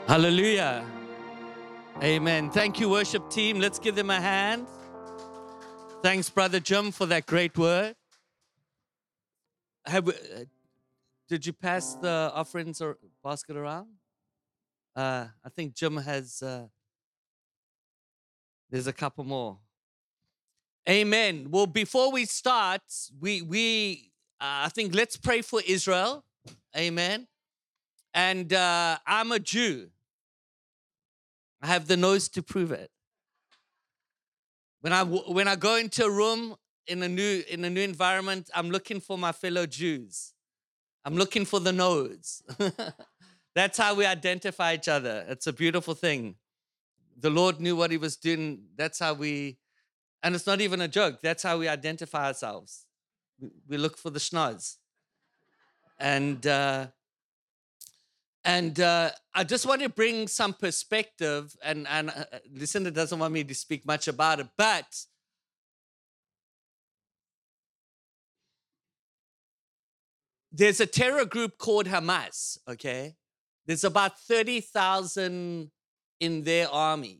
Hallelujah. Amen. Thank you, worship team. Let's give them a hand. Thanks, Brother Jim, for that great word. Did you pass the offerings or basket around? I think Jim has, there's a couple more. Amen. Well, before we start, I think let's pray for Israel. Amen. And I'm a Jew. I have the nose to prove it. When I go into a room in a new environment, I'm looking for my fellow Jews. I'm looking for the nose. That's how we identify each other. It's a beautiful thing. The Lord knew what He was doing. That's how and it's not even a joke. That's how we identify ourselves. We look for the schnoz. And I just want to bring some perspective, and Lucinda doesn't want me to speak much about it, but there's a terror group called Hamas, okay? There's about 30,000 in their army.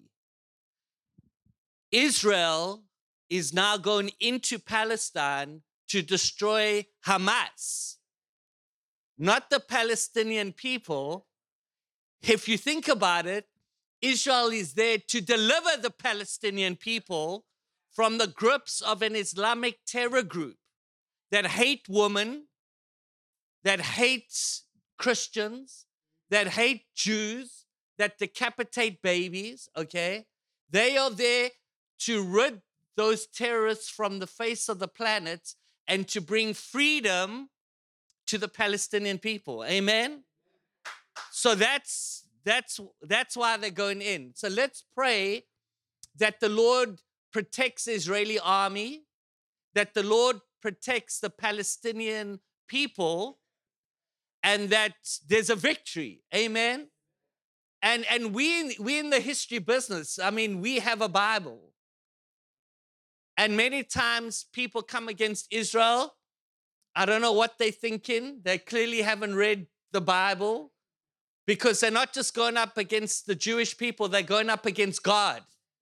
Israel is now going into Palestine to destroy Hamas, not the Palestinian people. If you think about it, Israel is there to deliver the Palestinian people from the grips of an Islamic terror group that hate women, that hates Christians, that hate Jews, that decapitate babies, okay? They are there to rid those terrorists from the face of the planet and to bring freedom to the Palestinian people. Amen? So that's why they're going in. So let's pray that the Lord protects the Israeli army, that the Lord protects the Palestinian people, and that there's a victory. Amen? And we in the history business, I mean, we have a Bible. And many times people come against Israel. I don't know what they're thinking. They clearly haven't read the Bible, because they're not just going up against the Jewish people, they're going up against God.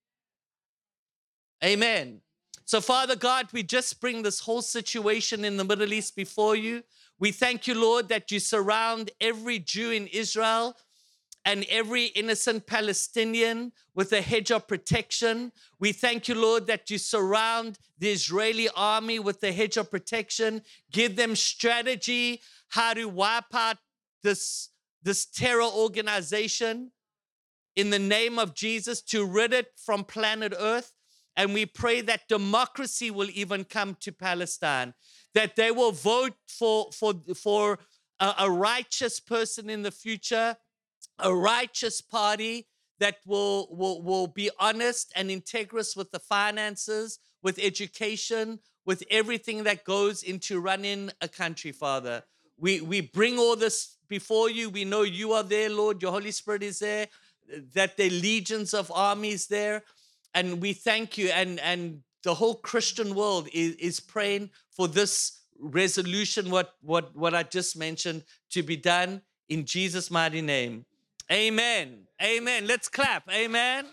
Amen. So, Father God, we just bring this whole situation in the Middle East before you. We thank you, Lord, that you surround every Jew in Israel and every innocent Palestinian with a hedge of protection. We thank you, Lord, that you surround the Israeli army with a hedge of protection. Give them strategy how to wipe out this terror organization in the name of Jesus, to rid it from planet Earth. And we pray that democracy will even come to Palestine, that they will vote for a righteous person in the future, a righteous party that will be honest and integrous with the finances, with education, with everything that goes into running a country, Father. We bring all this before you. We know you are there, Lord. Your Holy Spirit is there, that there are legions of armies there. And we thank you. And the whole Christian world is praying for this resolution, what I just mentioned, to be done in Jesus' mighty name. Amen. Amen. Let's clap. Amen.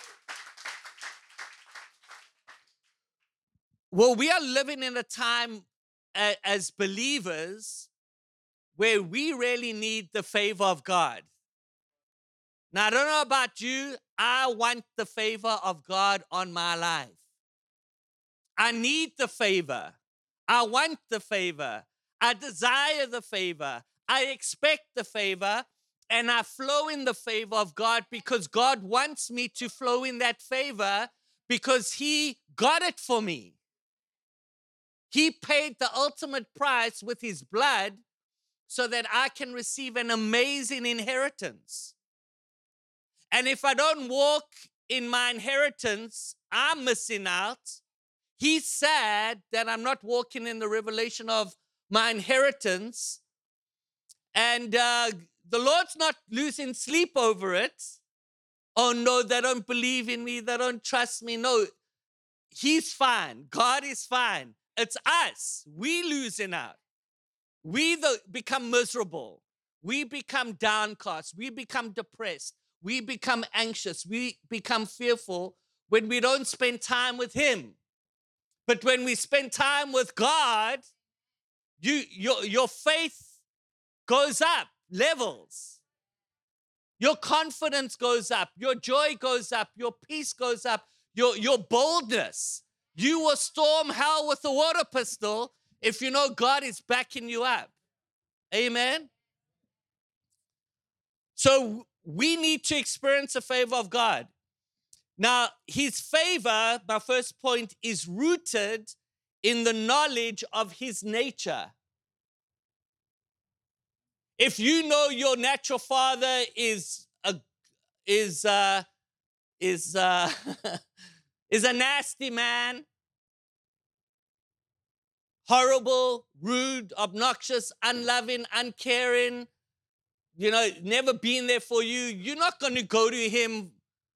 Well, we are living in a time as believers where we really need the favor of God. Now, I don't know about you. I want the favor of God on my life. I need the favor. I want the favor. I desire the favor. I expect the favor. And I flow in the favor of God because God wants me to flow in that favor because He got it for me. He paid the ultimate price with His blood so that I can receive an amazing inheritance. And if I don't walk in my inheritance, I'm missing out. He's sad that I'm not walking in the revelation of my inheritance. And the Lord's not losing sleep over it. Oh, no, they don't believe in me. They don't trust me. No, He's fine. God is fine. It's us. We losing out. We become miserable. we become downcast, we become depressed, we become anxious, we become fearful when we don't spend time with him. But when we spend time with God, your faith goes up, levels. Your confidence goes up, your joy goes up, your peace goes up, your boldness. You will storm hell with a water pistol if you know God is backing you up. Amen? So we need to experience the favor of God. Now, his favor, my first point, is rooted in the knowledge of his nature. If you know your natural father is a nasty man, horrible, rude, obnoxious, unloving, uncaring, never been there for you, you're not going to go to him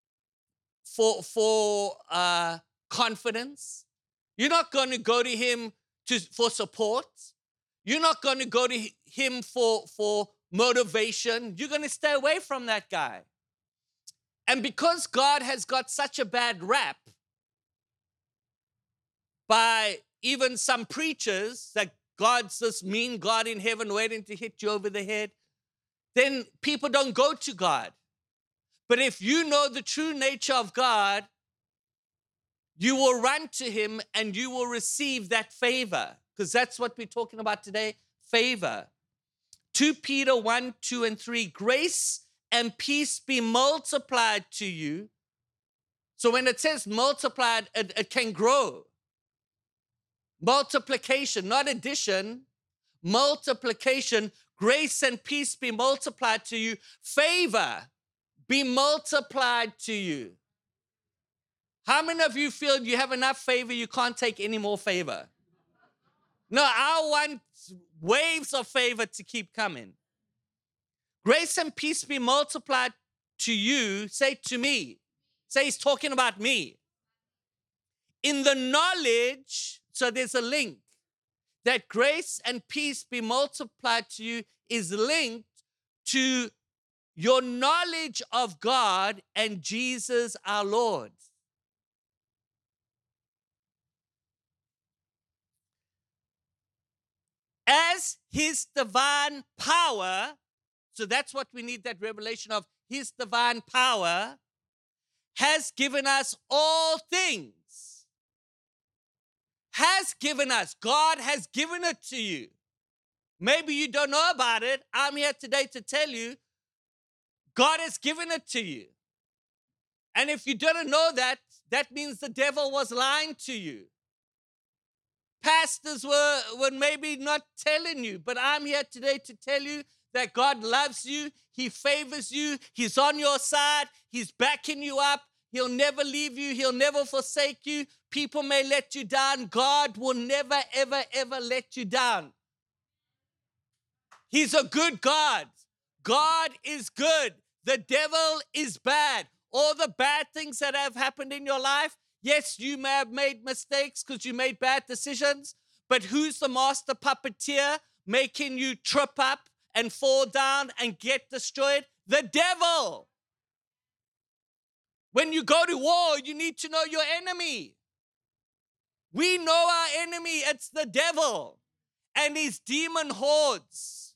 for confidence. You're not going to go to him for support. You're not going to go to him for motivation. You're going to stay away from that guy. And because God has got such a bad rap by even some preachers that God's this mean God in heaven waiting to hit you over the head, then people don't go to God. But if you know the true nature of God, you will run to him and you will receive that favor, because that's what we're talking about today, favor. 2 Peter 1, 2, and 3, grace and peace be multiplied to you. So when it says multiplied, it can grow. Multiplication, not addition. Multiplication, grace and peace be multiplied to you. Favor be multiplied to you. How many of you feel you have enough favor, you can't take any more favor? No, I want waves of favor to keep coming. Grace and peace be multiplied to you. Say to me. Say he's talking about me. In the knowledge, so there's a link, that grace and peace be multiplied to you is linked to your knowledge of God and Jesus our Lord. As his divine power, so that's what we need, that revelation of his divine power, has given us all things. Has given us. God has given it to you. Maybe you don't know about it. I'm here today to tell you, God has given it to you. And if you didn't know that, that means the devil was lying to you. Pastors were maybe not telling you, but I'm here today to tell you that God loves you. He favors you. He's on your side. He's backing you up. He'll never leave you. He'll never forsake you. People may let you down. God will never, ever, ever let you down. He's a good God. God is good. The devil is bad. All the bad things that have happened in your life, yes, you may have made mistakes because you made bad decisions, but who's the master puppeteer making you trip up and fall down and get destroyed? The devil. When you go to war, you need to know your enemy. We know our enemy. It's the devil and his demon hordes.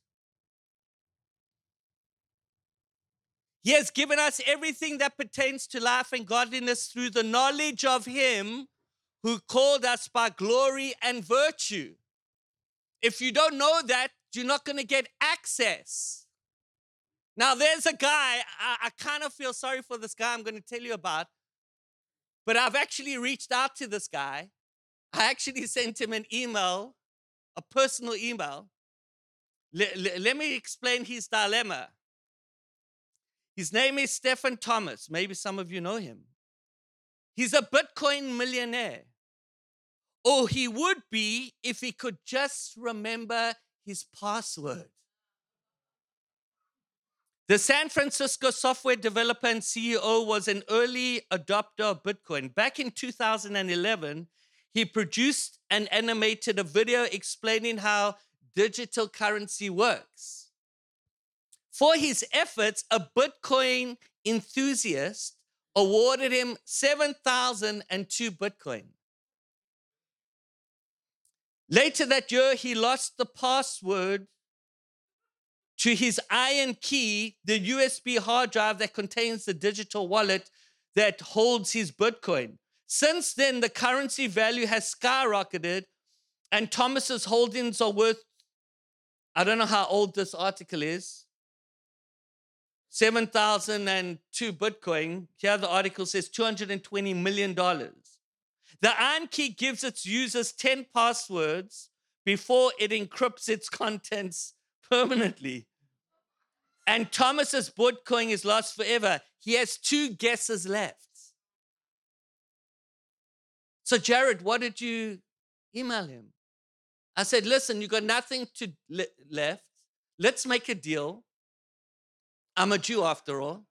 He has given us everything that pertains to life and godliness through the knowledge of him who called us by glory and virtue. If you don't know that, you're not going to get access. Now, there's a guy, I kind of feel sorry for this guy I'm going to tell you about, but I've actually reached out to this guy. I actually sent him an email, a personal email. Let me explain his dilemma. His name is Stephen Thomas. Maybe some of you know him. He's a Bitcoin millionaire. Or he would be if he could just remember his password. The San Francisco software developer and CEO was an early adopter of Bitcoin. Back in 2011, he produced and animated a video explaining how digital currency works. For his efforts, a Bitcoin enthusiast awarded him 7,002 Bitcoin. Later that year, he lost the password to his iron key, the USB hard drive that contains the digital wallet that holds his Bitcoin. Since then, the currency value has skyrocketed, and Thomas's holdings are worth, I don't know how old this article is, 7,002 Bitcoin. Here the article says $220 million. The iron key gives its users 10 passwords before it encrypts its contents permanently. And Thomas's Bitcoin is lost forever. He has 2 guesses left. So, Jared, what did you email him? I said, listen, you got nothing to left. Let's make a deal. I'm a Jew after all.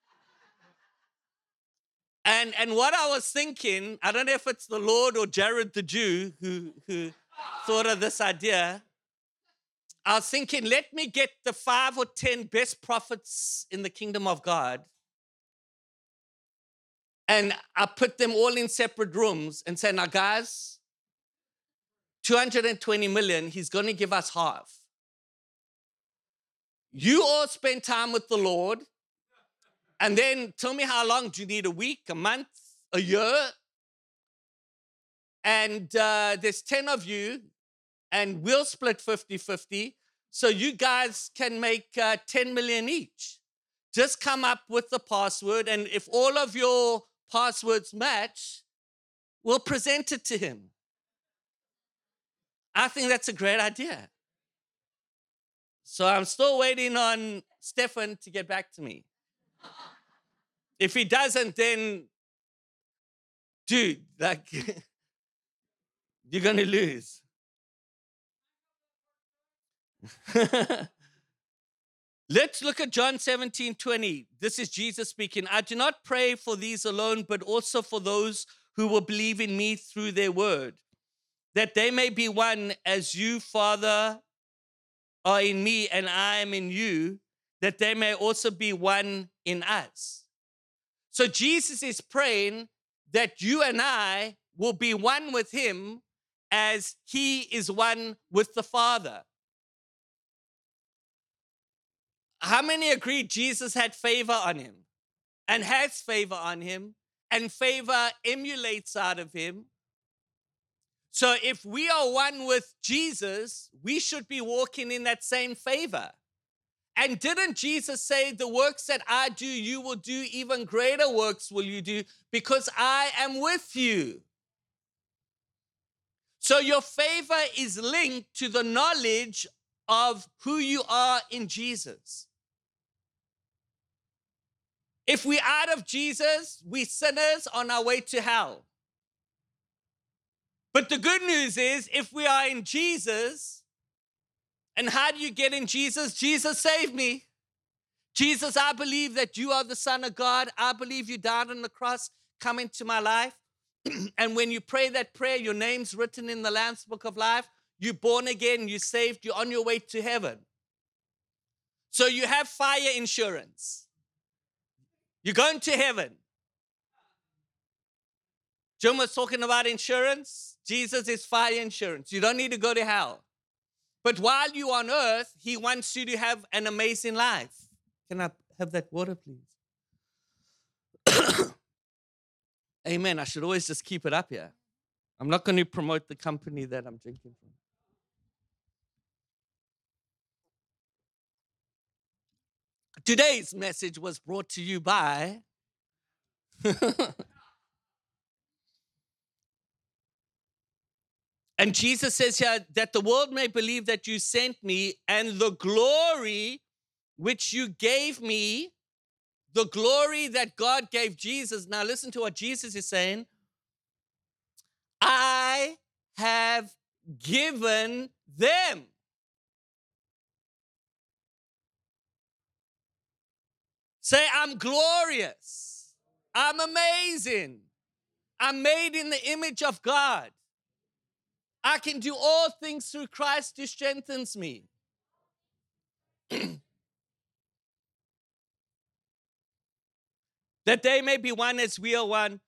And what I was thinking, I don't know if it's the Lord or Jared the Jew who thought of this idea. I was thinking, let me get the 5 or 10 best prophets in the kingdom of God. And I put them all in separate rooms and said, now guys, 220 million, he's going to give us half. You all spend time with the Lord, and then tell me how long do you need, a week, a month, a year? And there's 10 of you, and we'll split 50-50, so you guys can make 10 million each. Just come up with the password, and if all of your passwords match, we'll present it to him. I think that's a great idea. So I'm still waiting on Stefan to get back to me. If he doesn't, then, dude, like, you're going to lose. Let's look at John 17:20. This is Jesus speaking. I do not pray for these alone, but also for those who will believe in me through their word, that they may be one as you, Father, are in me and I am in you, that they may also be one in us. So Jesus is praying that you and I will be one with him as he is one with the Father. How many agree Jesus had favor on him and has favor on him, and favor emulates out of him? So if we are one with Jesus, we should be walking in that same favor. And didn't Jesus say, the works that I do, you will do, even greater works will you do, because I am with you? So your favor is linked to the knowledge of who you are in Jesus. If we're out of Jesus, we're sinners on our way to hell. But the good news is, if we are in Jesus, and how do you get in Jesus? Jesus saved me. Jesus, I believe that you are the Son of God. I believe you died on the cross. Come into my life. And when you pray that prayer, your name's written in the Lamb's Book of Life. You're born again. You're saved. You're on your way to heaven. So you have fire insurance. You're going to heaven. Jim was talking about insurance. Jesus is fire insurance. You don't need to go to hell. But while you're on earth, he wants you to have an amazing life. Can I have that water, please? Amen. I should always just keep it up here. I'm not going to promote the company that I'm drinking from. Today's message was brought to you by and Jesus says here that the world may believe that you sent me, and the glory which you gave me, the glory that God gave Jesus. Now listen to what Jesus is saying. I have given them. Say, I'm glorious. I'm amazing. I'm made in the image of God. I can do all things through Christ who strengthens me. that they may be one as we are one,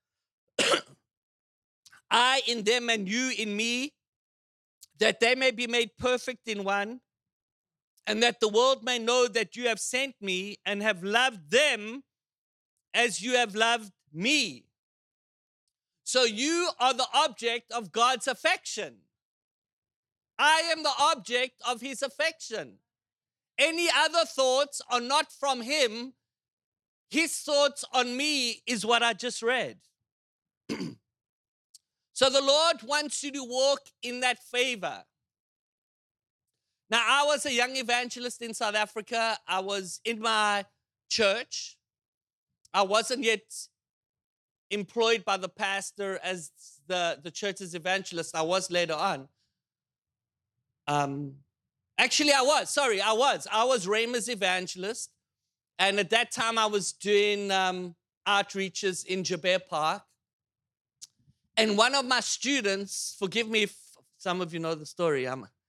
I in them and you in me, that they may be made perfect in one, and that the world may know that you have sent me and have loved them as you have loved me. So you are the object of God's affection. I am the object of his affection. Any other thoughts are not from him. His thoughts on me is what I just read. So the Lord wants you to walk in that favor. Now, I was a young evangelist in South Africa. I was in my church. I wasn't yet employed by the pastor as the church's evangelist. I was later on. Actually, I was. I was Rhema's evangelist. And at that time, I was doing outreaches in Joubert Park. And one of my students, forgive me if some of you know the story.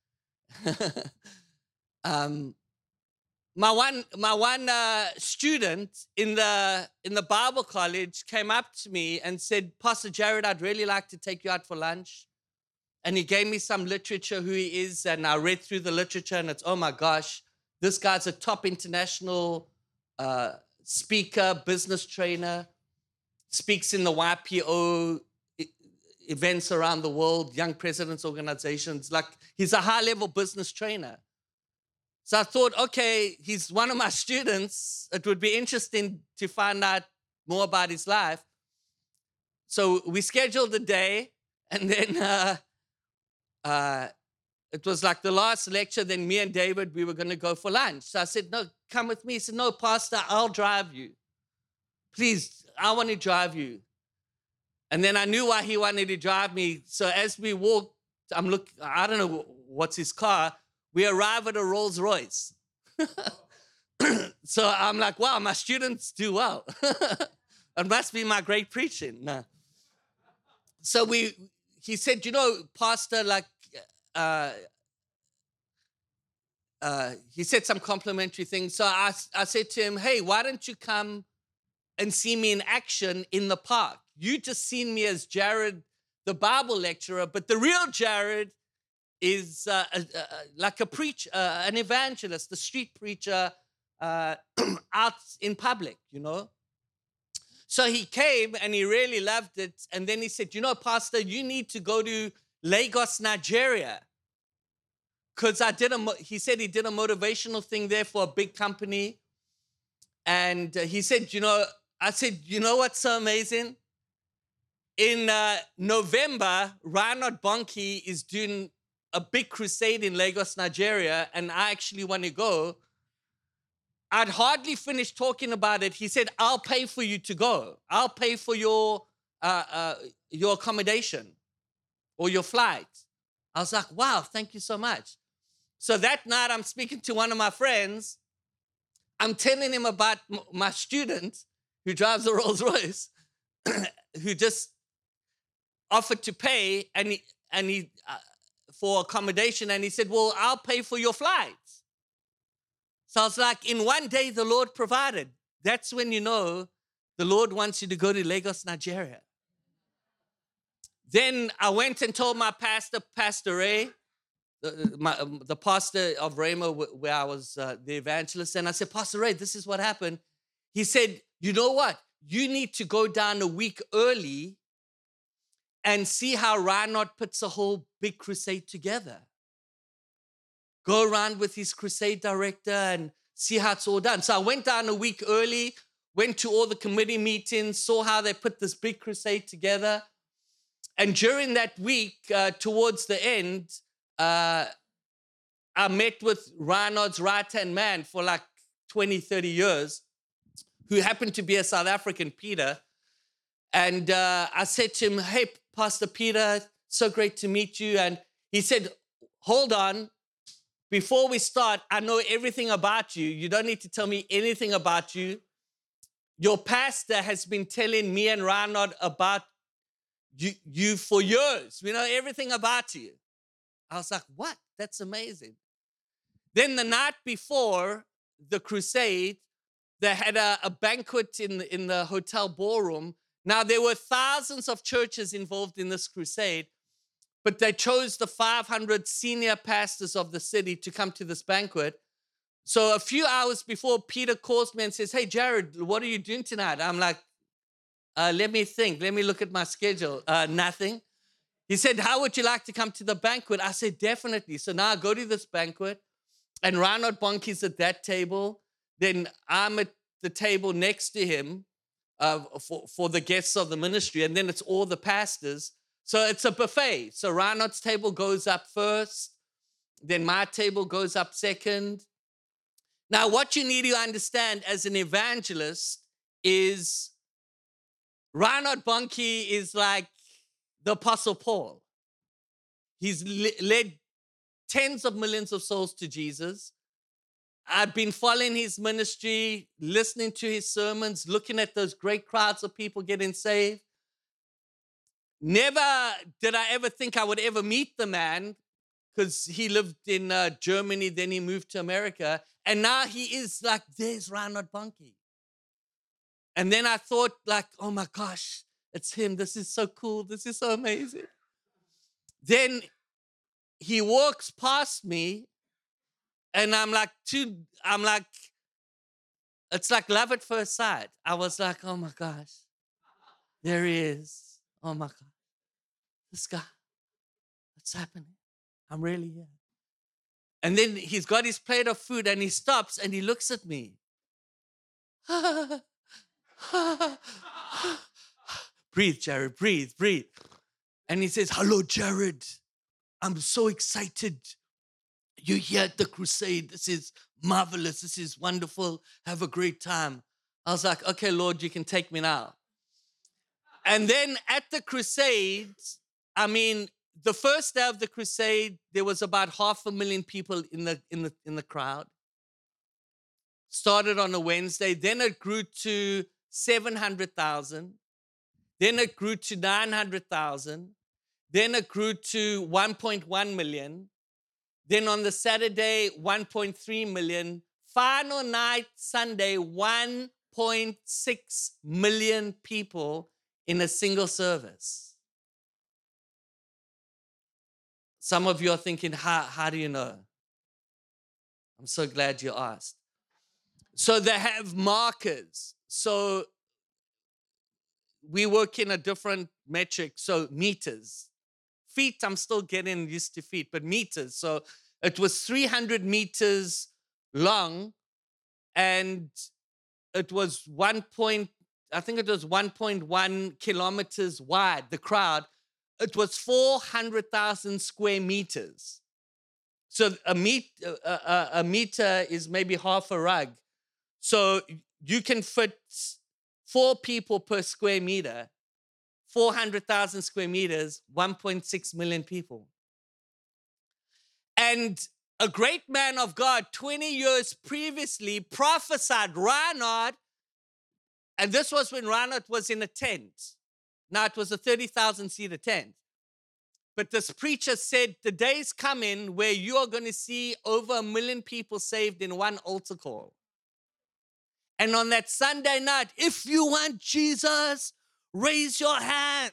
My one student in the Bible college came up to me and said, "Pastor Jared, I'd really like to take you out for lunch." And he gave me some literature, who he is, and I read through the literature, and it's, oh my gosh, this guy's a top international speaker, business trainer, speaks in the YPO events around the world, Young Presidents Organizations. Like, he's a high-level business trainer. So I thought, okay, he's one of my students. It would be interesting to find out more about his life. So we scheduled a day, and then it was like the last lecture. Then me and David, we were going to go for lunch. So I said, no, come with me. He said, no, Pastor, I'll drive you. Please, I want to drive you. And then I knew why he wanted to drive me. So as we walked, I don't know what's his car. We arrive at a Rolls Royce. So I'm like, wow, my students do well. It must be my great preaching. No. So he said, you know, Pastor, like, he said some complimentary things. So I said to him, hey, why don't you come and see me in action in the park? You just seen me as Jared, the Bible lecturer, but the real Jared is like a preacher, an evangelist, a street preacher out in public, you know. So he came and he really loved it. And then he said, you know, Pastor, you need to go to Lagos, Nigeria. Because he said he did a motivational thing there for a big company. And he said, you know, I said, you know what's so amazing? In November, Reinhard Bonnke is doing a big crusade in Lagos, Nigeria, and I actually want to go. I'd hardly finished talking about it. He said, I'll pay for you to go. I'll pay for your accommodation or your flight. I was like, wow, thank you so much. So that night, I'm speaking to one of my friends. I'm telling him about my student who drives a Rolls Royce, who just offered to pay and he for accommodation, and he said, well, I'll pay for your flights. So I was like, in one day, the Lord provided. That's when you know the Lord wants you to go to Lagos, Nigeria. Then I went and told my pastor, Pastor Ray, the pastor of Rhema, where I was the evangelist, and I said, Pastor Ray, this is what happened. He said, you know what? You need to go down a week early and see how Reinhard puts a whole big crusade together. Go around with his crusade director and see how it's all done. So I went down a week early, went to all the committee meetings, saw how they put this big crusade together. And during that week, towards the end, I met with Reinhard's right-hand man for like 20, 30 years, who happened to be a South African, Peter. And I said to him, hey, Pastor Peter, so great to meet you. And he said, hold on. Before we start, I know everything about you. You don't need to tell me anything about you. Your pastor has been telling me and Reinhard about you for years. We know everything about you. I was like, what? That's amazing. Then the night before the crusade, they had a banquet in the hotel ballroom. Now, there were thousands of churches involved in this crusade, but they chose the 500 senior pastors of the city to come to this banquet. So a few hours before, Peter calls me and says, "Hey, Jared, what are you doing tonight?" I'm like, let me think. Let me look at my schedule. Nothing. He said, "How would you like to come to the banquet?" I said, "Definitely." So now I go to this banquet, and Reinhard Bonnke's at that table. Then I'm at the table next to him for the guests of the ministry, and then it's all the pastors. So it's a buffet. So Reinhard's table goes up first, then my table goes up second. Now, what you need to understand as an evangelist is Reinhard Bonnke is like the Apostle Paul. He's led tens of millions of souls to Jesus. I've been following his ministry, listening to his sermons, looking at those great crowds of people getting saved. Never did I ever think I would ever meet the man, because he lived in Germany, then he moved to America, and now he is like, there's Reinhard Bonnke. And then I thought, like, oh my gosh, it's him. This is so cool. This is so amazing. Then he walks past me, and I'm like, it's like love at first sight. I was like, oh my gosh, there he is. Oh my God, this guy, what's happening? I'm really here. And then he's got his plate of food, and he stops and he looks at me. Breathe, Jared, breathe, breathe. And he says, "Hello, Jared. I'm so excited. You're here at the crusade. This is marvelous. This is wonderful. Have a great time." I was like, "Okay, Lord, you can take me now." And then at the crusade, I mean, the first day of the crusade, there was about 500,000 people in the crowd. Started on a Wednesday, then it grew to 700,000. Then it grew to 900,000. Then it grew to 1.1 million. Then on the Saturday, 1.3 million. Final night, Sunday, 1.6 million people in a single service. Some of you are thinking, how do you know? I'm so glad you asked. So they have markers. So we work in a different metric, so meters. Feet, I'm still getting used to feet, but meters. So it was 300 meters long, and it was 1.1 kilometers wide, the crowd. It was 400,000 square meters. So a meter is maybe half a rug. So you can fit 4 people per square meter, 400,000 square meters, 1.6 million people. And a great man of God, 20 years previously, prophesied Reinhard, and this was when Reinhard was in a tent. Now it was a 30,000-seater tent. But this preacher said, the day's coming where you are going to see over 1 million people saved in one altar call. And on that Sunday night, if you want Jesus, raise your hand.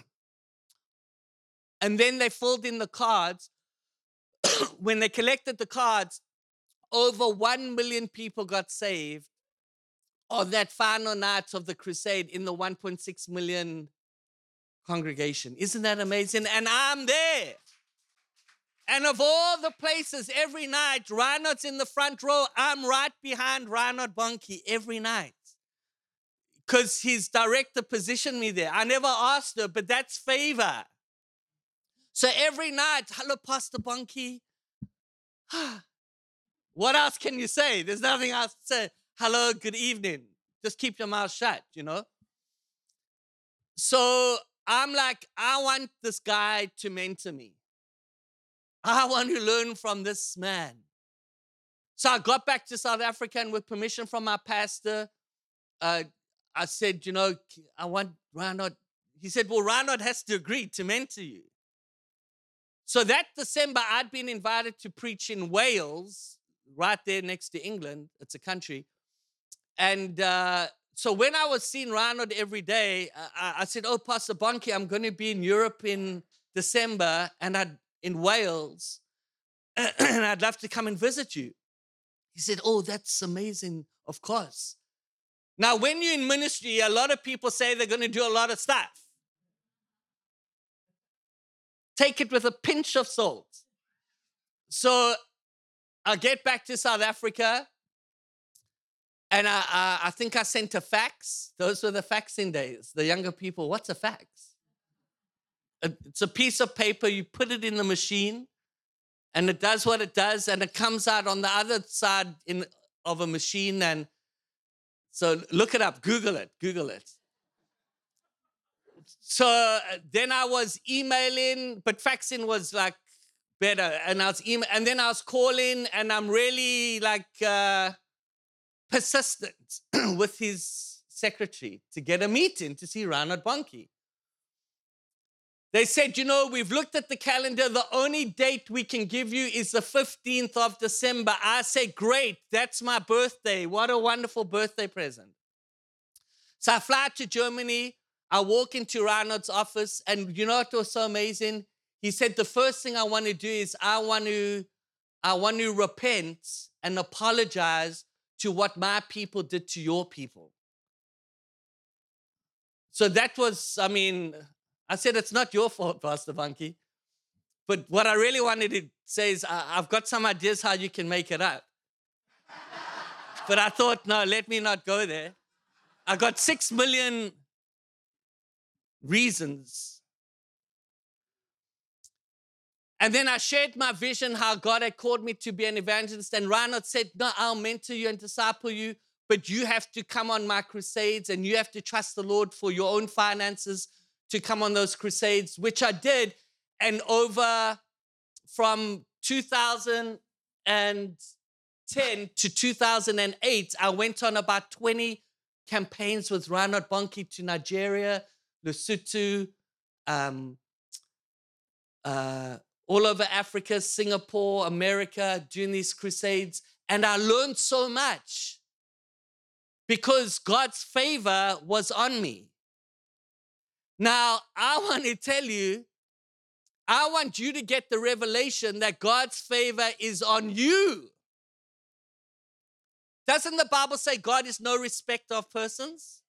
And then they filled in the cards. When they collected the cards, over 1 million people got saved on that final night of the crusade in the 1.6 million congregation. Isn't that amazing? And I'm there. And of all the places, every night, Reinhard's in the front row. I'm right behind Reinhard Bonnke every night, because his director positioned me there. I never asked her, but that's favor. So every night, hello, Pastor Bonnke. What else can you say? There's nothing else to say. Hello, good evening. Just keep your mouth shut, you know? So I'm like, I want this guy to mentor me. I want to learn from this man. So I got back to South Africa, and with permission from my pastor, I said, you know, I want Reinhard. He said, well, Reinhard has to agree to mentor you. So that December, I'd been invited to preach in Wales, right there next to England. It's a country. So when I was seeing Reinhard every day, I said, "Oh, Pastor Bonke, I'm going to be in Europe in December and in Wales, and I'd love to come and visit you." He said, "Oh, that's amazing, of course." Now, when you're in ministry, a lot of people say they're going to do a lot of stuff. Take it with a pinch of salt. So I get back to South Africa, and I think I sent a fax. Those were the faxing days. The younger people, what's a fax? It's a piece of paper. You put it in the machine, and it does what it does, and it comes out on the other side of a machine. And so look it up. Google it. So then I was emailing, but faxing was like better. And I was and then I was calling, and I'm really like persistent with his secretary to get a meeting to see Reinhard Bonke. They said, we've looked at the calendar. The only date we can give you is the 15th of December. I said, great, that's my birthday. What a wonderful birthday present. So I fly to Germany. I walk into Reinhard's office, and you know what was so amazing? He said, the first thing I want to do is I want to repent and apologize to what my people did to your people. So that was, I said, it's not your fault, Pastor Bonke. But what I really wanted to say is I've got some ideas how you can make it up. But I thought, no, let me not go there. I got 6 million reasons. And then I shared my vision, how God had called me to be an evangelist. And Reinhard said, no, I'll mentor you and disciple you, but you have to come on my crusades, and you have to trust the Lord for your own finances to come on those crusades, which I did. And from 2010 to 2008, I went on about 20 campaigns with Reinhard Bonke to Nigeria, Lesotho, all over Africa, Singapore, America, doing these crusades. And I learned so much because God's favor was on me. Now, I want to tell you, I want you to get the revelation that God's favor is on you. Doesn't the Bible say God is no respecter of persons?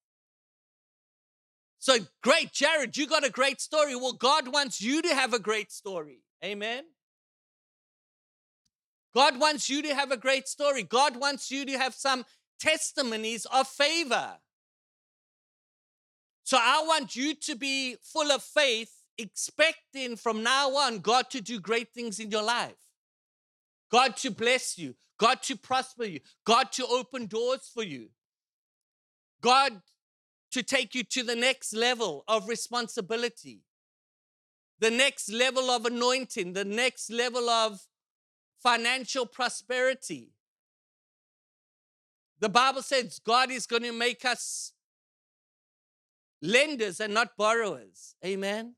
So great, Jared, you got a great story. Well, God wants you to have a great story. Amen. God wants you to have a great story. God wants you to have some testimonies of favor. So I want you to be full of faith, expecting from now on God to do great things in your life. God to bless you. God to prosper you. God to open doors for you. God to take you to the next level of responsibility, the next level of anointing, the next level of financial prosperity. The Bible says God is going to make us lenders and not borrowers. Amen.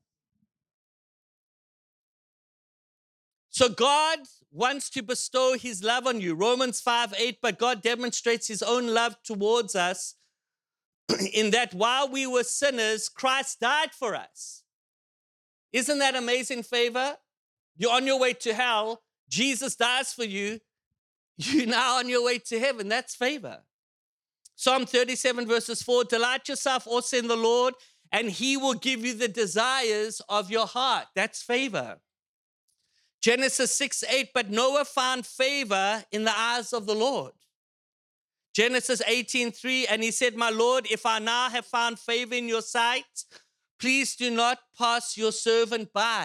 So God wants to bestow his love on you. Romans 5:8, but God demonstrates his own love towards us in that while we were sinners, Christ died for us. Isn't that amazing favor? You're on your way to hell. Jesus dies for you. You're now on your way to heaven. That's favor. Psalm 37 verses 4, delight yourself also in the Lord, and he will give you the desires of your heart. That's favor. Genesis 6:8, but Noah found favor in the eyes of the Lord. Genesis 18:3, and he said, my Lord, if I now have found favor in your sight, please do not pass your servant by.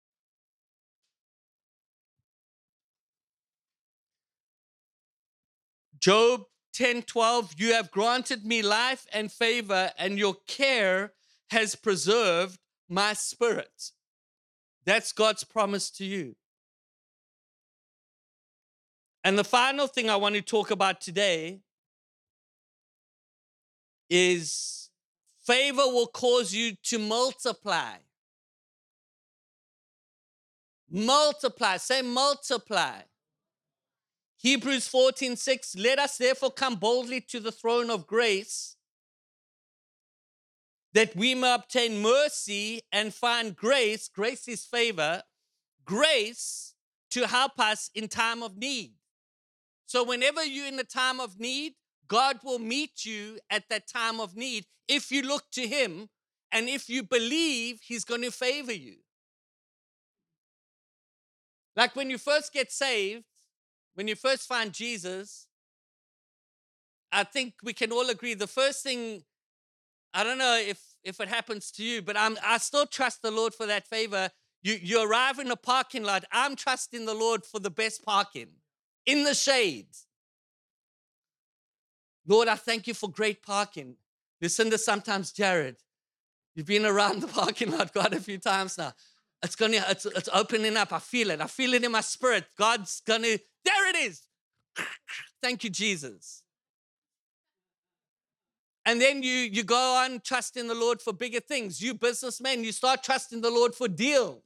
Job 10:12, you have granted me life and favor, and your care has preserved my spirit. That's God's promise to you. And the final thing I want to talk about today is favor will cause you to multiply. Multiply. Say multiply. Hebrews 14:6, let us therefore come boldly to the throne of grace, that we may obtain mercy and find grace. Grace is favor. Grace to help us in time of need. So whenever you're in a time of need, God will meet you at that time of need if you look to him and if you believe he's going to favor you. Like when you first get saved, when you first find Jesus, I think we can all agree the first thing, I don't know if it happens to you, but I still trust the Lord for that favor. You arrive in a parking lot, I'm trusting the Lord for the best parking, in the shade. Lord, I thank you for great parking. Listen to sometimes Jared. You've been around the parking lot quite a few times now. It's opening up. I feel it. I feel it in my spirit. God's gonna, there it is. Thank you, Jesus. And then you go on trusting the Lord for bigger things. You businessmen, you start trusting the Lord for deals.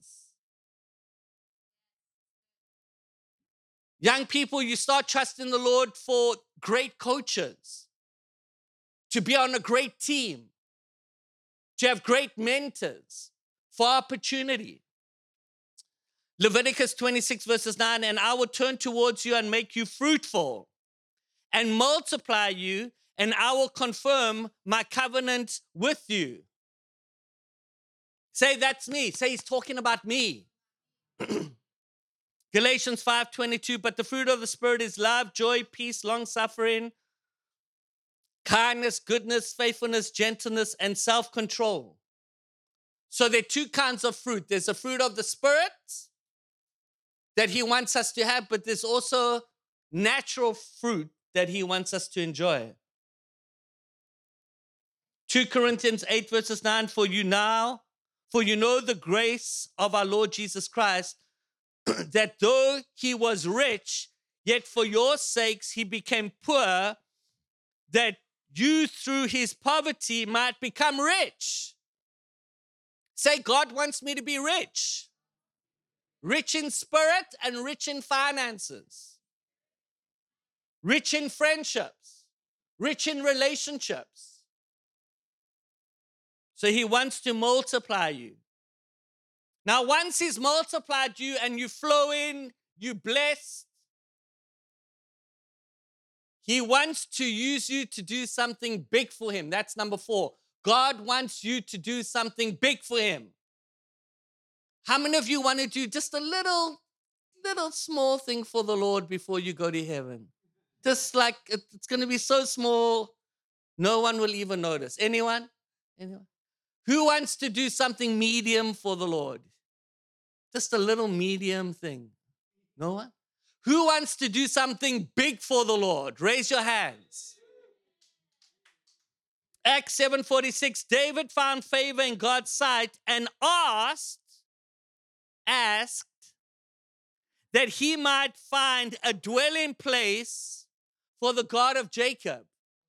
Young people, you start trusting the Lord for great coaches, to be on a great team, to have great mentors, for opportunity. Leviticus 26 verses 9, and I will turn towards you and make you fruitful and multiply you, and I will confirm my covenant with you. Say, that's me. Say, he's talking about me. Galatians 5:22, but the fruit of the Spirit is love, joy, peace, long-suffering, kindness, goodness, faithfulness, gentleness, and self-control. So there are two kinds of fruit. There's a fruit of the Spirit that he wants us to have, but there's also natural fruit that he wants us to enjoy. 2 Corinthians 8 verses 9, for you know the grace of our Lord Jesus Christ, that though he was rich, yet for your sakes he became poor, that you through his poverty might become rich. Say, God wants me to be rich. Rich in spirit and rich in finances. Rich in friendships. Rich in relationships. So he wants to multiply you. Now, once he's multiplied you and you flow in, you blessed, he wants to use you to do something big for him. That's number 4. God wants you to do something big for him. How many of you want to do just a little small thing for the Lord before you go to heaven? Just like it's going to be so small, no one will even notice. Anyone? Anyone? Who wants to do something medium for the Lord? Just a little medium thing. No one? Who wants to do something big for the Lord? Raise your hands. Acts 7:46, David found favor in God's sight and asked that he might find a dwelling place for the God of Jacob.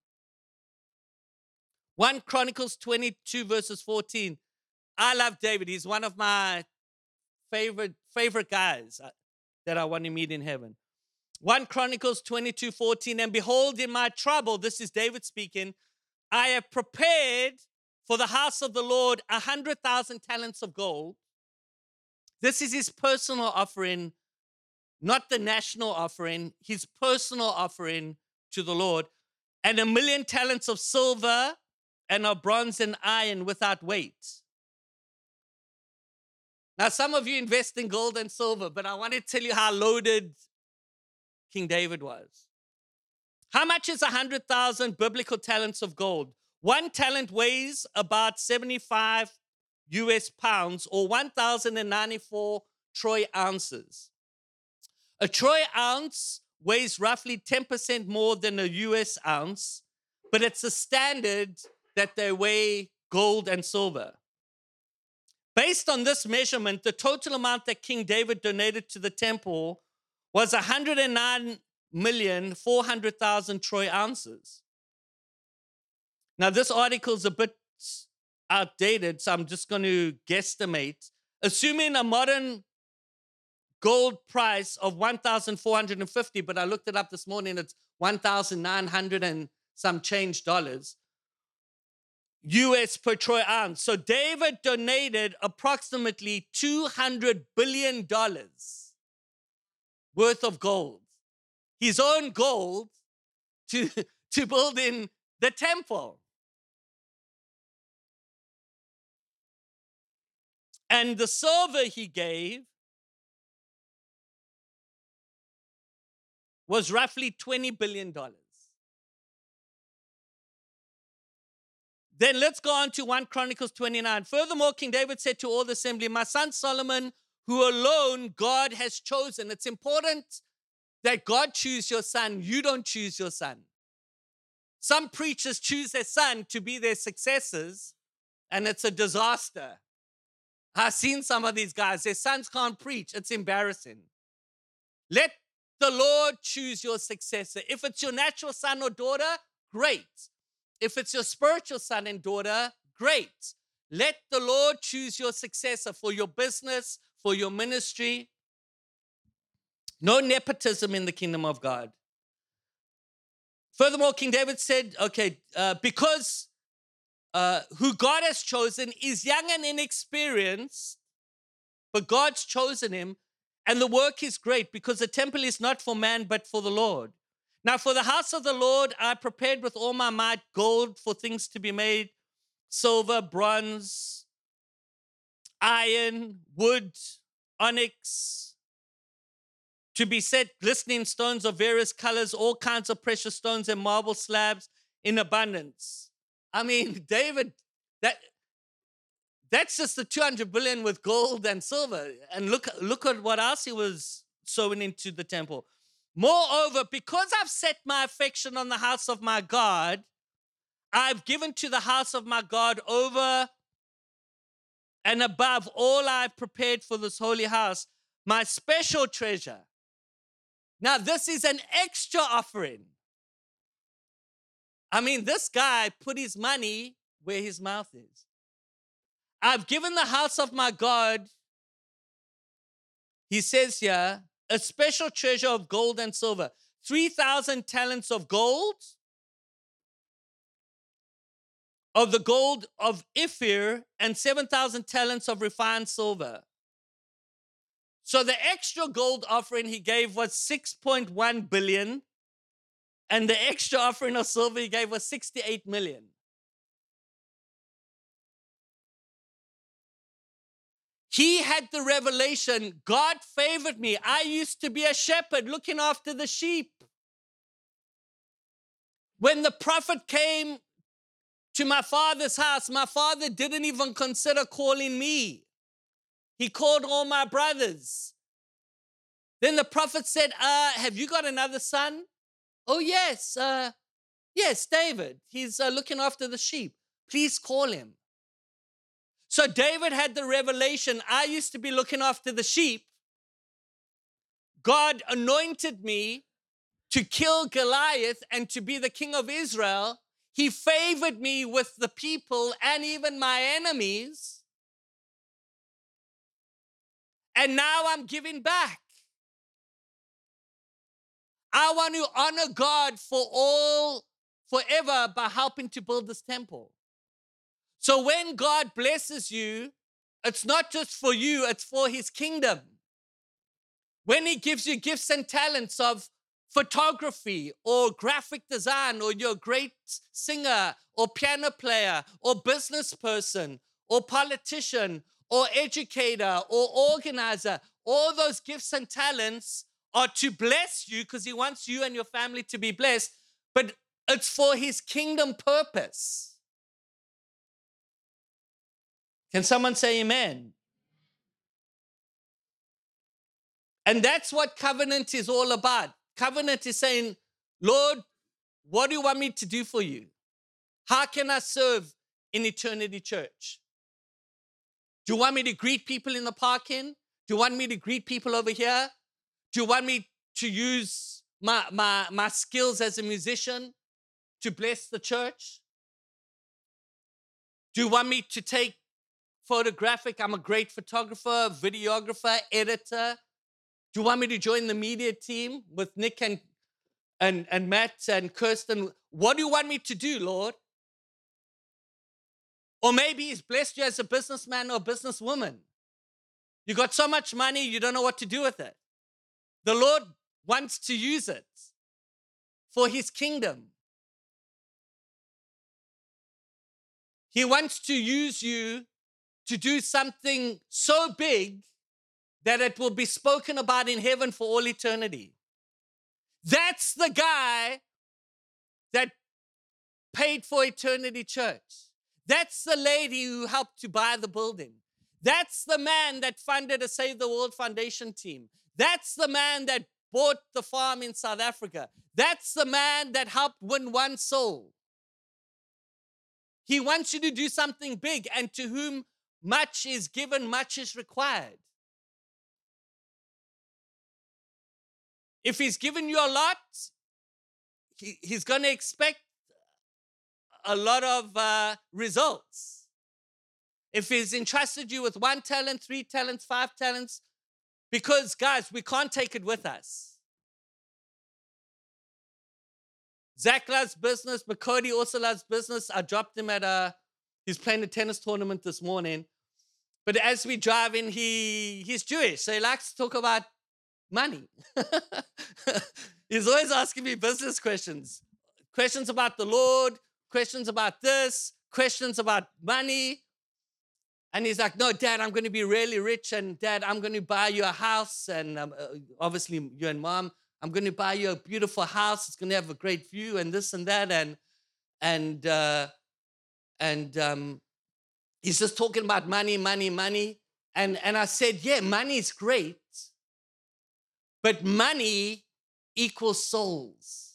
1 Chronicles 22 verses 14. I love David. He's one of my favorite guys that I want to meet in heaven. 1 Chronicles 22:14, and behold, in my trouble, this is David speaking, I have prepared for the house of the Lord 100,000 talents of gold. This is his personal offering, not the national offering, his personal offering to the Lord, and 1,000,000 talents of silver and of bronze and iron without weight. Now, some of you invest in gold and silver, but I want to tell you how loaded King David was. How much is 100,000 biblical talents of gold? 1 talent weighs about 75 US pounds or 1,094 troy ounces. A troy ounce weighs roughly 10% more than a US ounce, but it's a standard that they weigh gold and silver. Based on this measurement, the total amount that King David donated to the temple was 109,400,000 troy ounces. Now, this article is a bit outdated, so I'm just going to guesstimate. Assuming a modern gold price of 1,450, but I looked it up this morning, it's 1,900 and some change dollars, US per troy ounce. So David donated approximately $200 billion worth of gold, his own gold, to build in the temple. And the silver he gave was roughly $20 billion. Then let's go on to 1 Chronicles 29. Furthermore, King David said to all the assembly, my son Solomon, who alone God has chosen. It's important that God choose your son. You don't choose your son. Some preachers choose their son to be their successors, and it's a disaster. I've seen some of these guys. Their sons can't preach. It's embarrassing. Let the Lord choose your successor. If it's your natural son or daughter, great. If it's your spiritual son and daughter, great. Let the Lord choose your successor for your business, for your ministry. No nepotism in the kingdom of God. Furthermore, King David said, because who God has chosen is young and inexperienced, but God's chosen him, and the work is great because the temple is not for man, but for the Lord. Now, for the house of the Lord, I prepared with all my might gold for things to be made, silver, bronze, iron, wood, onyx, to be set glistening stones of various colors, all kinds of precious stones and marble slabs in abundance. I mean, David, that's just the 200 billion with gold and silver. And look at what else he was sowing into the temple. Moreover, because I've set my affection on the house of my God, I've given to the house of my God over and above all I've prepared for this holy house, my special treasure. Now, this is an extra offering. I mean, this guy put his money where his mouth is. I've given the house of my God, he says here, a special treasure of gold and silver, 3,000 talents of gold, of the gold of Ophir, and 7,000 talents of refined silver. So the extra gold offering he gave was 6.1 billion, and the extra offering of silver he gave was 68 million. He had the revelation, God favored me. I used to be a shepherd looking after the sheep. When the prophet came to my father's house, my father didn't even consider calling me. He called all my brothers. Then the prophet said, have you got another son? Oh, yes. Yes, David. He's looking after the sheep. Please call him. So David had the revelation, I used to be looking after the sheep. God anointed me to kill Goliath and to be the king of Israel. He favored me with the people and even my enemies. And now I'm giving back. I want to honor God forever by helping to build this temple. So when God blesses you, it's not just for you, it's for his kingdom. When he gives you gifts and talents of photography or graphic design, or you're a great singer or piano player or business person or politician or educator or organizer, all those gifts and talents are to bless you because he wants you and your family to be blessed, but it's for his kingdom purpose. Can someone say amen? And that's what covenant is all about. Covenant is saying, Lord, what do you want me to do for you? How can I serve in Eternity Church? Do you want me to greet people in the parking? Do you want me to greet people over here? Do you want me to use my skills as a musician to bless the church? Do you want me to take photographic? I'm a great photographer, videographer, editor. Do you want me to join the media team with Nick and Matt and Kirsten? What do you want me to do, Lord? Or maybe he's blessed you as a businessman or businesswoman. You got so much money, you don't know what to do with it. The Lord wants to use it for his kingdom. He wants to use you to do something so big that it will be spoken about in heaven for all eternity. That's the guy that paid for Eternity Church. That's the lady who helped to buy the building. That's the man that funded a Save the World Foundation team. That's the man that bought the farm in South Africa. That's the man that helped win one soul. He wants you to do something big, and to whom much is given, much is required. If he's given you a lot, he's going to expect a lot of results. If he's entrusted you with 1 talent, 3 talents, 5 talents, because, guys, we can't take it with us. Zach loves business, but Cody also loves business. I dropped him he's playing a tennis tournament this morning. But as we drive in, he's Jewish, so he likes to talk about money. He's always asking me business questions. Questions about the Lord, questions about this, questions about money. And he's like, no, Dad, I'm going to be really rich. And Dad, I'm going to buy you a house. And obviously, you and Mom, I'm going to buy you a beautiful house. It's going to have a great view and this and that. And he's just talking about money. And I said, yeah, money is great. But money equals souls.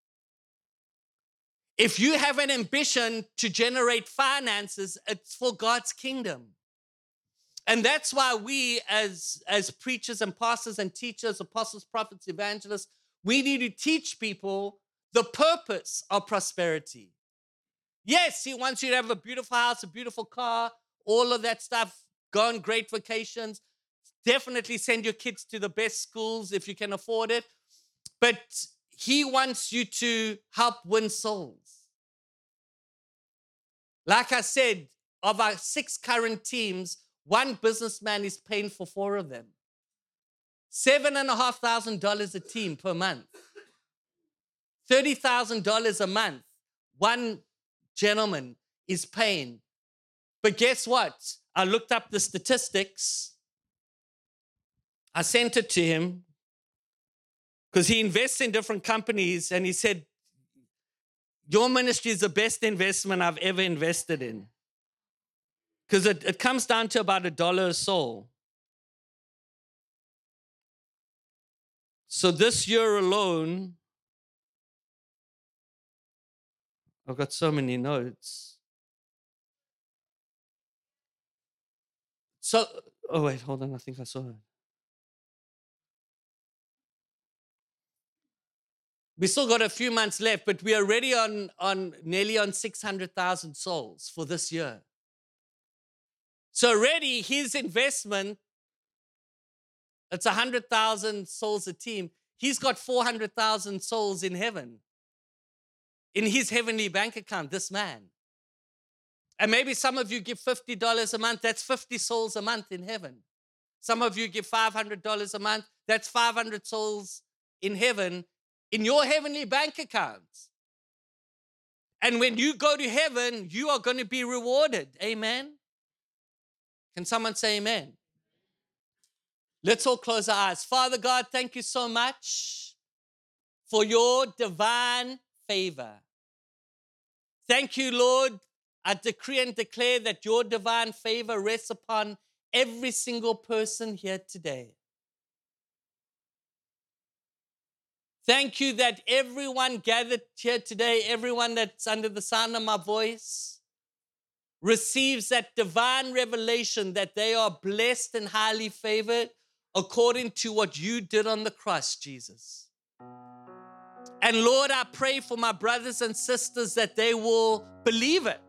If you have an ambition to generate finances, it's for God's kingdom. And that's why we as preachers and pastors and teachers, apostles, prophets, evangelists, we need to teach people the purpose of prosperity. Yes, he wants you to have a beautiful house, a beautiful car, all of that stuff, go on great vacations. Definitely send your kids to the best schools if you can afford it. But he wants you to help win souls. Like I said, of our 6 current teams, 1 businessman is paying for 4 of them. $7,500 a team per month. $30,000 a month. 1 gentleman is paying. But guess what? I looked up the statistics. I sent it to him because he invests in different companies, and he said, your ministry is the best investment I've ever invested in. Because it comes down to about $1 a soul. So this year alone, I've got so many notes. So, oh wait, hold on, I think I saw it. We still got a few months left, but we are already nearly on 600,000 souls for this year. So already his investment, it's 100,000 souls a team. He's got 400,000 souls in heaven, in his heavenly bank account, this man. And maybe some of you give $50 a month. That's 50 souls a month in heaven. Some of you give $500 a month. That's 500 souls in heaven, in your heavenly bank accounts. And when you go to heaven, you are going to be rewarded. Amen? Can someone say amen? Let's all close our eyes. Father God, thank you so much for your divine favor. Thank you, Lord. I decree and declare that your divine favor rests upon every single person here today. Thank you that everyone gathered here today, everyone that's under the sound of my voice, receives that divine revelation that they are blessed and highly favored according to what you did on the cross, Jesus. And Lord, I pray for my brothers and sisters that they will believe it,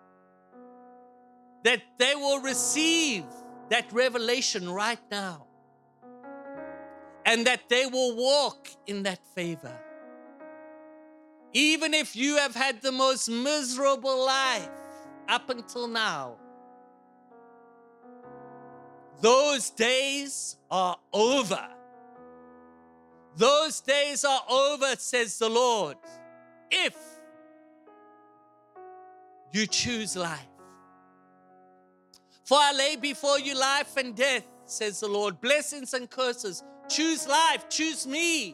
that they will receive that revelation right now. and that they will walk in that favor. Even if you have had the most miserable life up until now, those days are over. Those days are over, says the Lord, if you choose life. For I lay before you life and death, says the Lord, blessings and curses. Choose life, choose me.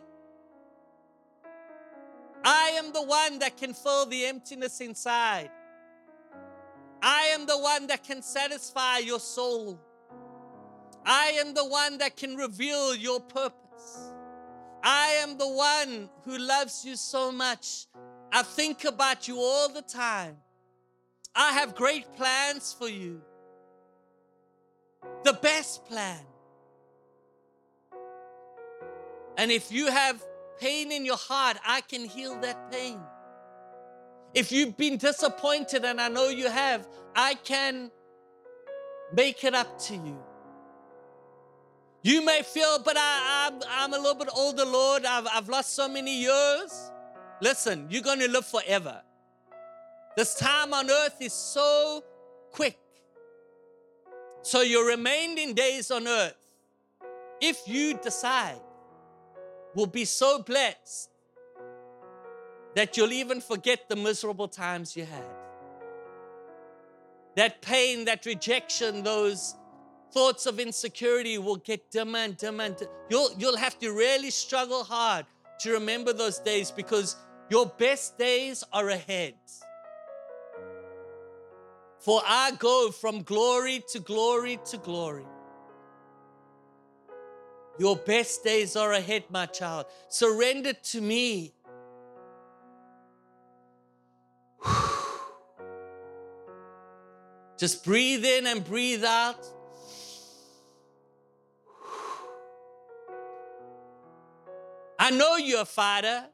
I am the one that can fill the emptiness inside. I am the one that can satisfy your soul. I am the one that can reveal your purpose. I am the one who loves you so much. I think about you all the time. I have great plans for you. The best plan. And if you have pain in your heart, I can heal that pain. If you've been disappointed, and I know you have, I can make it up to you. You may feel, but I'm a little bit older, Lord. I've lost so many years. Listen, you're going to live forever. This time on earth is so quick. So your remaining days on earth, if you decide, will be so blessed that you'll even forget the miserable times you had. That pain, that rejection, those thoughts of insecurity will get dimmer and dimmer. You'll have to really struggle hard to remember those days, because your best days are ahead. For I go from glory to glory to glory. Your best days are ahead, my child. Surrender to me. Just breathe in and breathe out. I know you're a fighter.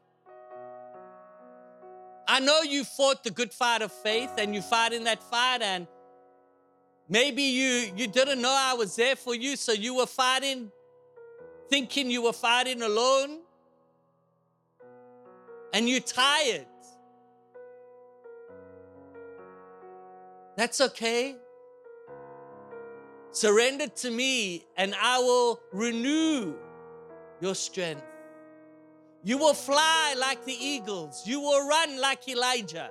I know you fought the good fight of faith, and you fought in that fight, and maybe you didn't know I was there for you, so you were fighting, thinking you were fighting alone, and you're tired. That's okay. Surrender to me, and I will renew your strength. You will fly like the eagles. You will run like Elijah.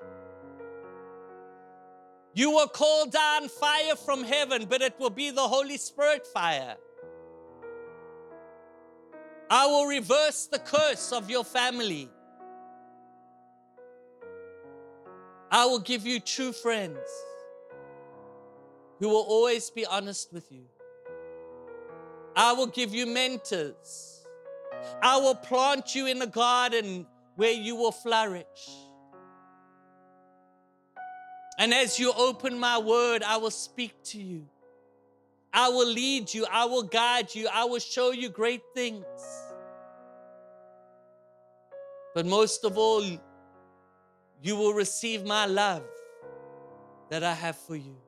You will call down fire from heaven, but it will be the Holy Spirit fire. I will reverse the curse of your family. I will give you true friends who will always be honest with you. I will give you mentors. I will plant you in a garden where you will flourish. And as you open my word, I will speak to you. I will lead you. I will guide you. I will show you great things. But most of all, you will receive my love that I have for you.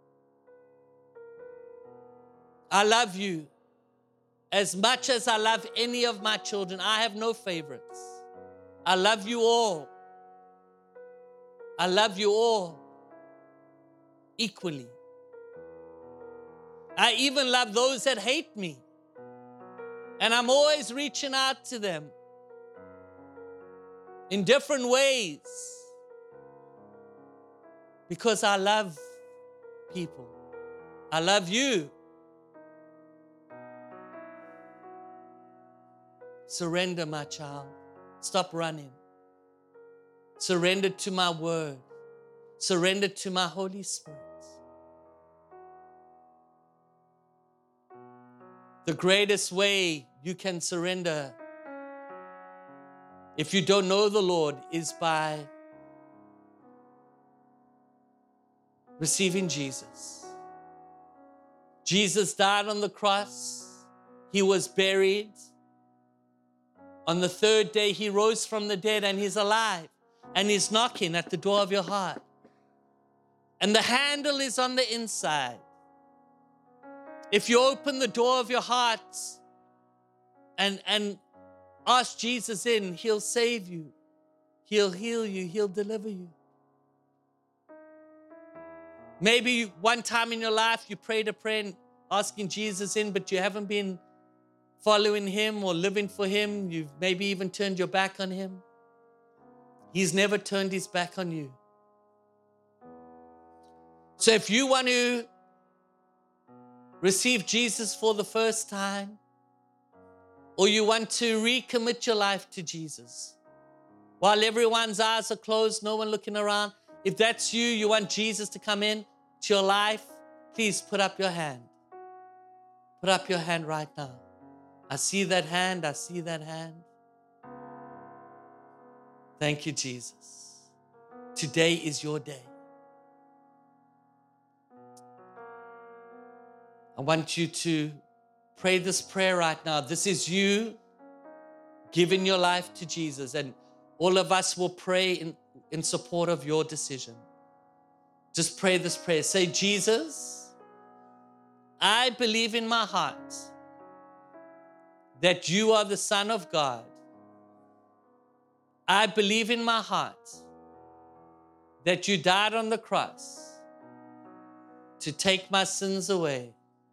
I love you as much as I love any of my children. I have no favorites. I love you all. I love you all equally. I even love those that hate me. And I'm always reaching out to them in different ways, because I love people. I love you. Surrender, my child. Stop running. Surrender to my word. Surrender to my Holy Spirit. The greatest way you can surrender, if you don't know the Lord, is by receiving Jesus. Jesus died on the cross. He was buried. On the third day, he rose from the dead, and he's alive. And he's knocking at the door of your heart. And the handle is on the inside. If you open the door of your heart and ask Jesus in. He'll save you. He'll heal you. He'll deliver you. Maybe one time in your life you prayed a prayer asking Jesus in, but you haven't been following him or living for him. You've maybe even turned your back on him. He's never turned his back on you. So if you want to receive Jesus for the first time, or you want to recommit your life to Jesus, while everyone's eyes are closed, no one looking around, if that's you, you want Jesus to come in to your life, please put up your hand. Put up your hand right now. I see that hand. I see that hand. Thank you, Jesus. Today is your day. I want you to pray this prayer right now. This is you giving your life to Jesus, and all of us will pray in support of your decision. Just pray this prayer. Say, Jesus, I believe in my heart that you are the Son of God. I believe in my heart that you died on the cross to take my sins away.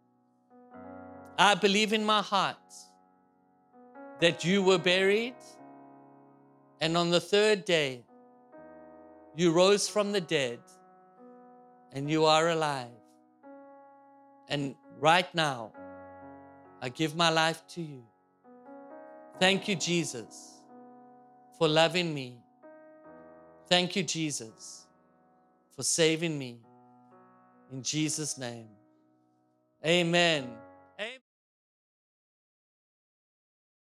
I believe in my heart that you were buried, and on the third day, you rose from the dead, and you are alive. And right now, I give my life to you. Thank you, Jesus, for loving me. Thank you, Jesus, for saving me. In Jesus' name, amen.